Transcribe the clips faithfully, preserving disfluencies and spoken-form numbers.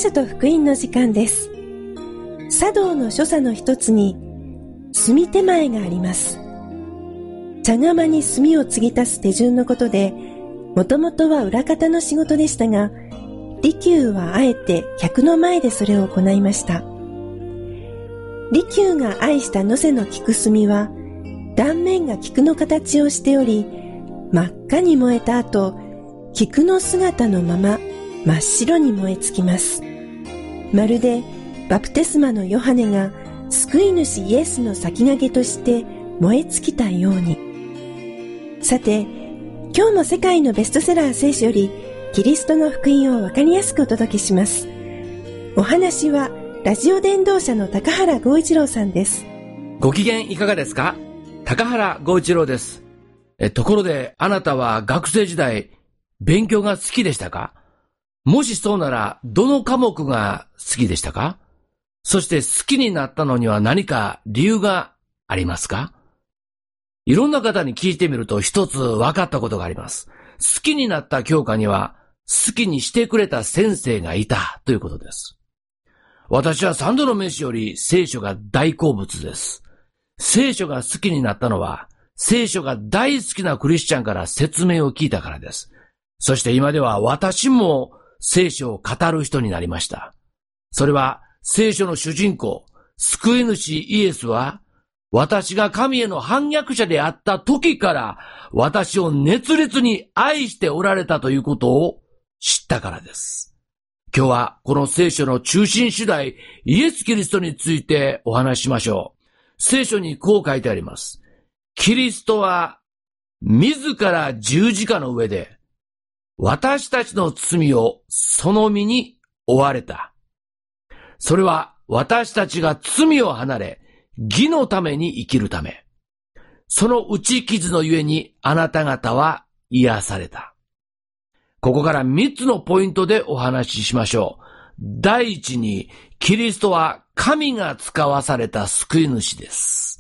書と福音の時間です。茶道の所作の一つに炭手前があります。茶釜に炭を継ぎ足す手順のことで、もともとは裏方の仕事でしたが、利休はあえて客の前でそれを行いました。利休が愛した野瀬の菊炭は、断面が菊の形をしており、真っ赤に燃えた後、菊の姿のまま真っ白に燃え尽きます。まるでバプテスマのヨハネが救い主イエスの先駆けとして燃え尽きたように。さて、今日も世界のベストセラー聖書よりキリストの福音をわかりやすくお届けします。お話はラジオ伝道者の高原剛一郎さんです。 ご機嫌いかがですか？高原剛一郎です。え、ところであなたは学生時代勉強が好きでしたか？もしそうならどの科目が好きでしたか？そして好きになったのには何か理由がありますか？いろんな方に聞いてみると一つ分かったことがあります。好きになった教科には好きにしてくれた先生がいたということです。私は三度の飯より聖書が大好物です。聖書が好きになったのは聖書が大好きなクリスチャンから説明を聞いたからです。そして今では私も聖書を語る人になりました。それは聖書の主人公、救い主イエスは、私が神への反逆者であった時から私を熱烈に愛しておられたということを知ったからです。今日はこの聖書の中心主題、イエス・キリストについてお話ししましょう。聖書にこう書いてあります。キリストは自ら十字架の上で私たちの罪をその身に負われた。それは私たちが罪を離れ、義のために生きるため。その打ち傷のゆえにあなた方は癒された。ここから三つのポイントでお話ししましょう。第一に、キリストは神が使わされた救い主です。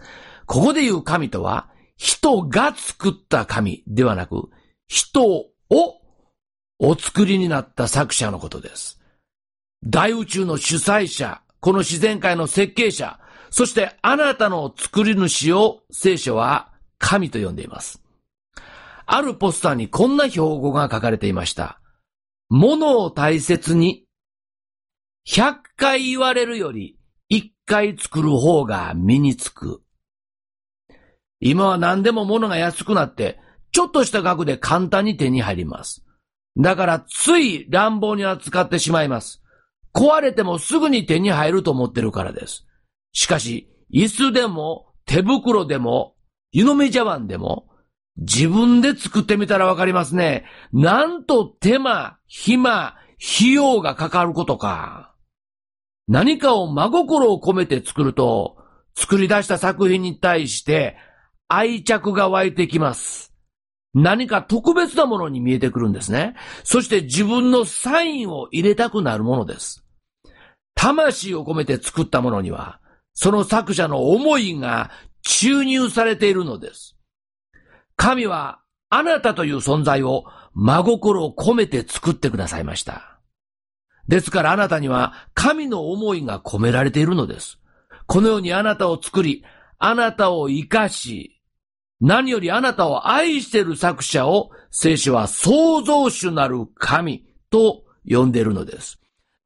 ここで言う神とは、人が作った神ではなく、人をお作りになった作者のことです。大宇宙の主催者、この自然界の設計者、そしてあなたの作り主を聖書は神と呼んでいます。あるポスターにこんな標語が書かれていました。物を大切にひゃっかい言われるよりいっかい作る方が身につく。今は何でも物が安くなってちょっとした額で簡単に手に入ります。だからつい乱暴に扱ってしまいます。壊れてもすぐに手に入ると思ってるからです。しかし、椅子でも手袋でも湯飲み茶碗でも自分で作ってみたらわかりますね。なんと手間、暇、費用がかかることか。何かを真心を込めて作ると、作り出した作品に対して愛着が湧いてきます。何か特別なものに見えてくるんですね。そして自分のサインを入れたくなるものです。魂を込めて作ったものには、その作者の思いが注入されているのです。神はあなたという存在を真心を込めて作ってくださいました。ですからあなたには神の思いが込められているのです。このようにあなたを作り、あなたを生かし、何よりあなたを愛している作者を聖書は創造主なる神と呼んでいるのです。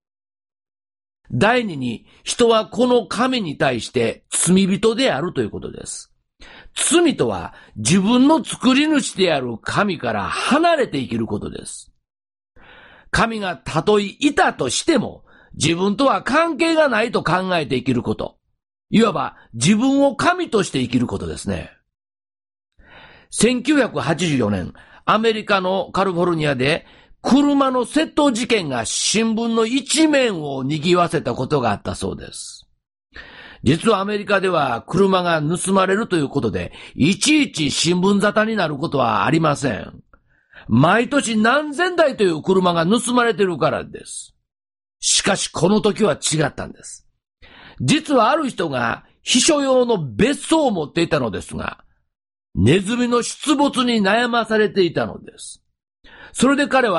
第二に、人はこの神に対して罪人であるということです。罪とは自分の作り主である神から離れて生きることです。神がたとえいたとしても自分とは関係がないと考えて生きること。いわば自分を神として生きることですね。せんきゅうひゃくはちじゅうよねん、アメリカのカリフォルニアで車の窃盗事件が新聞の一面を賑わせたことがあったそうです。実はアメリカでは車が盗まれるということで、いちいち新聞沙汰になることはありません。毎年何千台という車が盗まれているからです。しかしこの時は違ったんです。実はある人が秘書用の別荘を持っていたのですが、ネズミの出没に悩まされていたのです。それで彼は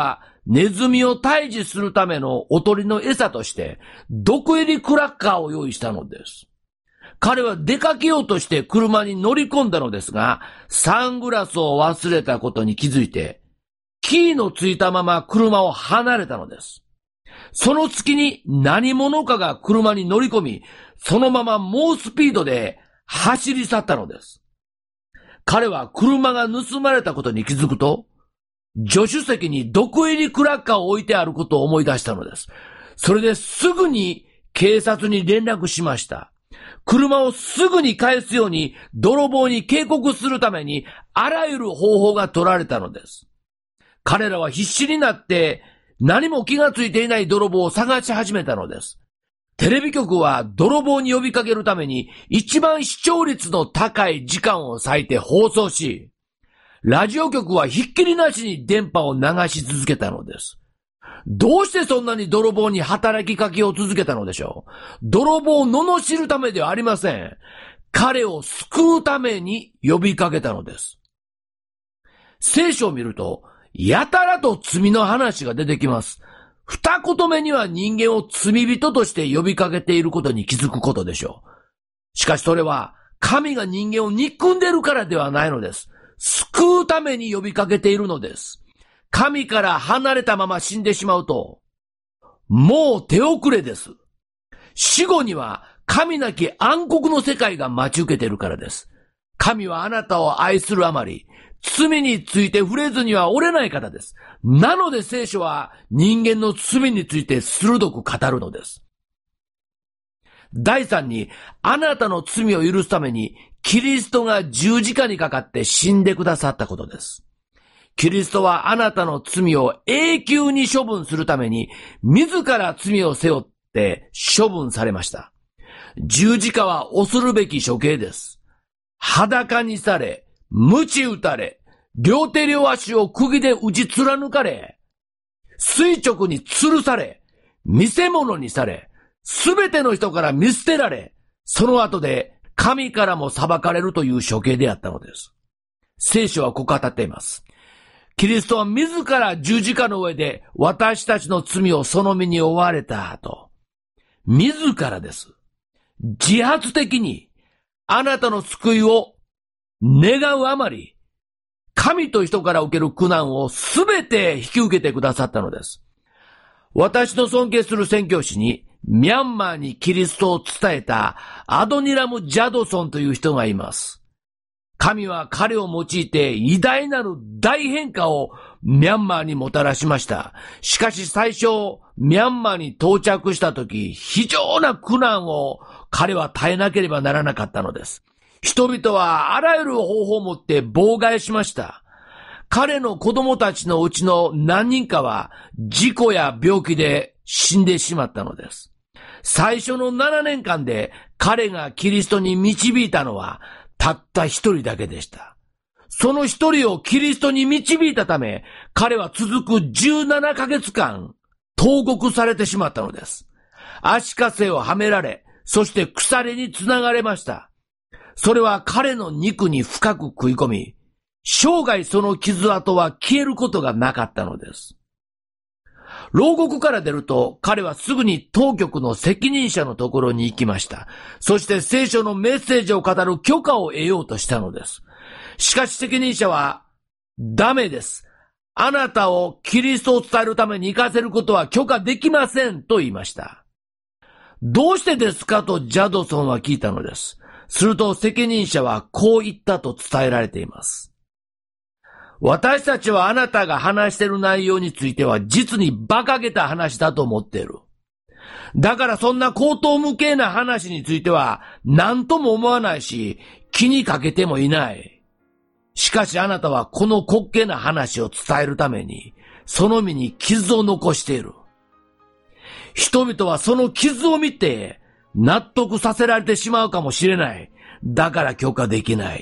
ネズミを退治するためのおとりの餌として、毒入りクラッカーを用意したのです。彼は出かけようとして車に乗り込んだのですが、サングラスを忘れたことに気づいて、キーのついたまま車を離れたのです。その隙に何者かが車に乗り込み、そのまま猛スピードで走り去ったのです。彼は車が盗まれたことに気づくと、助手席に毒入りクラッカーを置いてあることを思い出したのです。それですぐに警察に連絡しました。車をすぐに返すように泥棒に警告するためにあらゆる方法が取られたのです。彼らは必死になって何も気がついていない泥棒を探し始めたのです。テレビ局は泥棒に呼びかけるために一番視聴率の高い時間を割いて放送し、ラジオ局はひっきりなしに電波を流し続けたのです。どうしてそんなに泥棒に働きかけを続けたのでしょう。泥棒を罵るためではありません。彼を救うために呼びかけたのです。聖書を見ると、やたらと罪の話が出てきます。二言目には人間を罪人として呼びかけていることに気づくことでしょう。しかしそれは、神が人間を憎んでいるからではないのです。救うために呼びかけているのです。神から離れたまま死んでしまうと、もう手遅れです。死後には神なき暗黒の世界が待ち受けているからです。神はあなたを愛するあまり、罪について触れずには折れない方です。なので聖書は人間の罪について鋭く語るのです。第三に、あなたの罪を許すために、キリストが十字架にかかって死んでくださったことです。キリストはあなたの罪を永久に処分するために、自ら罪を背負って処分されました。十字架は恐るべき処刑です。裸にされ、鞭打たれ、両手両足を釘で打ち貫かれ、垂直に吊るされ、見せ物にされ、すべての人から見捨てられ、その後で神からも裁かれるという処刑であったのです。聖書はこう語っています。キリストは自ら十字架の上で私たちの罪をその身に負われた後、自らです。自発的にあなたの救いを願うあまり、神と人から受ける苦難をすべて引き受けてくださったのです。私の尊敬する宣教師に、ミャンマーにキリストを伝えたアドニラム・ジャドソンという人がいます。神は彼を用いて偉大なる大変化をミャンマーにもたらしました。しかし最初、ミャンマーに到着した時、非常な苦難を彼は耐えなければならなかったのです。人々はあらゆる方法をもって妨害しました。彼の子供たちのうちの何人かは事故や病気で死んでしまったのです。最初のななねんかんで彼がキリストに導いたのはたった一人だけでした。その一人をキリストに導いたため、彼は続くじゅうななかげつかん投獄されてしまったのです。足かせをはめられ、そして鎖につながれました。それは彼の肉に深く食い込み、生涯その傷跡は消えることがなかったのです。牢獄から出ると彼はすぐに当局の責任者のところに行きました。そして聖書のメッセージを語る許可を得ようとしたのです。しかし責任者は、ダメです。あなたをキリストを伝えるために行かせることは許可できませんと言いました。どうしてですかとジャドソンは聞いたのです。すると責任者はこう言ったと伝えられています。私たちはあなたが話している内容については実に馬鹿げた話だと思っている。だからそんな荒唐無稽な話については何とも思わないし気にかけてもいない。しかしあなたはこの滑稽な話を伝えるためにその身に傷を残している。人々はその傷を見て納得させられてしまうかもしれない。だから許可できない。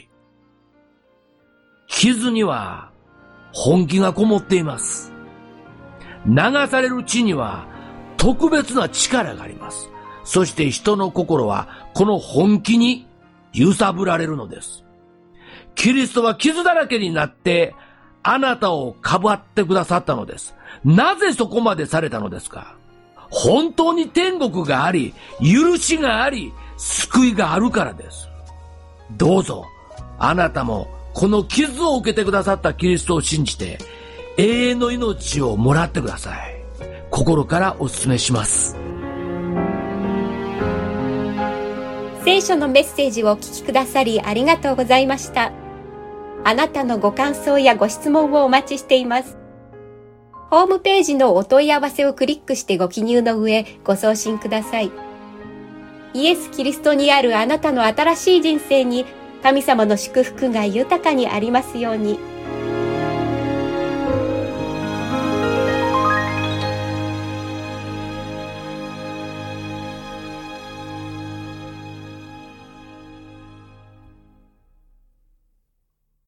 傷には本気がこもっています。流される血には特別な力があります。そして人の心はこの本気に揺さぶられるのです。キリストは傷だらけになってあなたをかばってくださったのです。なぜそこまでされたのですか？本当に天国があり、許しがあり、救いがあるからです。どうぞ、あなたもこの傷を受けてくださったキリストを信じて、永遠の命をもらってください。心からお勧めします。 聖書のメッセージをお聞きくださりありがとうございました。あなたのご感想やご質問をお待ちしています。ホームページのお問い合わせをクリックしてご記入の上、ご送信ください。イエス・キリストにあるあなたの新しい人生に、神様の祝福が豊かにありますように。